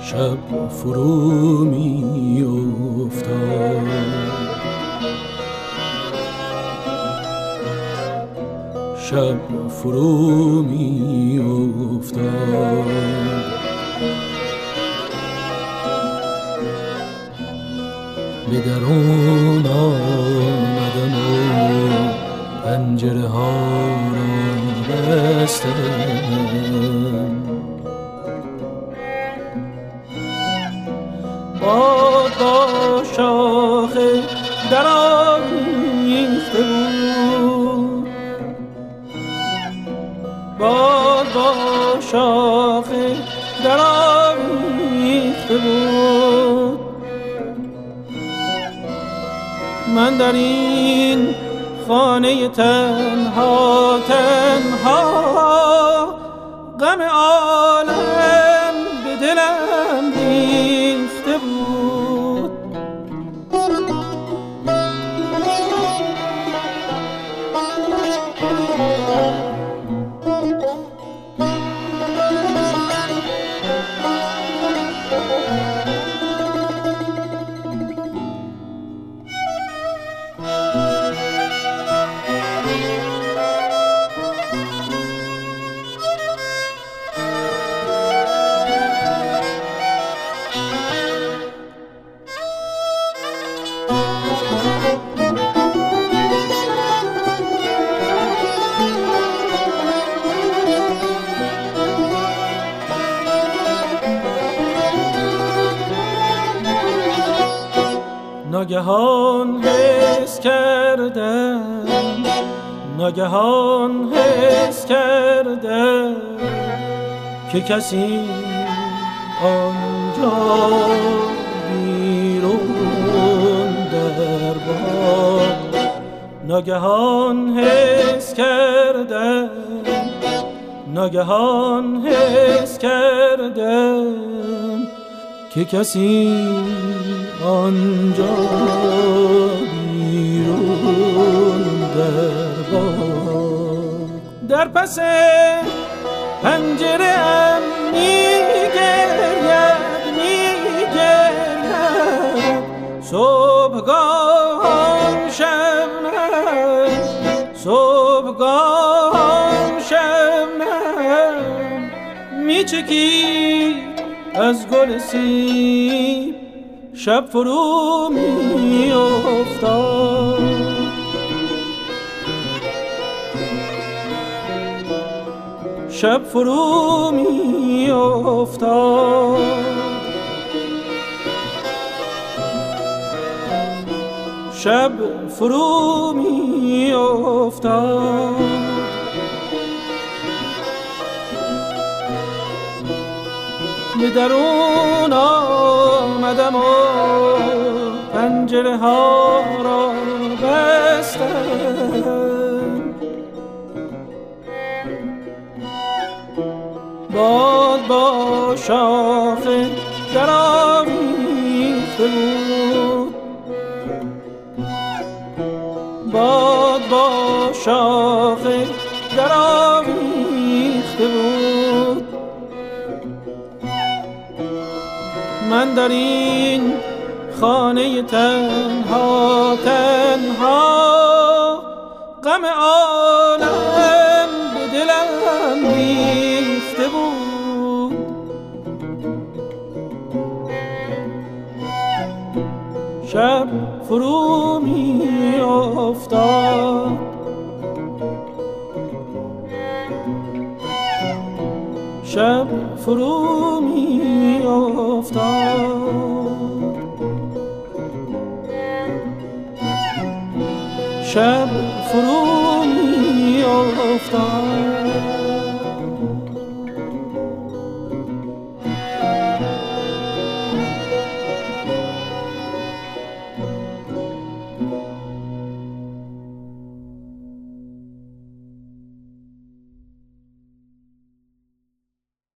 شب فرو می افتاد، شب فرو می افتاد. به درون آمدم و پنجره ها را بستم. باد با شاخ درآمیخته بود، باد با شاخ درآمیخته بود. من در این خانه تنها تنها، غم عالم به دلم ریخته بود. ناگهان حس کردم، ناگهان حس کردم که کسی آنجا بیرون در باغ. ناگهان حس کردم، ناگهان حس کردم که کسی آنجا بیرون در باغ. در پس پنجره ام میگرید میگرید، صبحگاه شبنم، صبحگاه شبنم میچکید از گل سیب. شب فرو می افتاد، شب فرو می افتاد. شب فرو می افتاد. به درون آمدم و پنجره ها را بستم. باد با شاخ درآمیخته بود، باد با شاخ درآمیخته بود. من در این خانه تنها تنها، غم عالم به دلم ریخته بود. شب فرو می افتاد، شب فرو می افتاد. شب فرو می افتاد.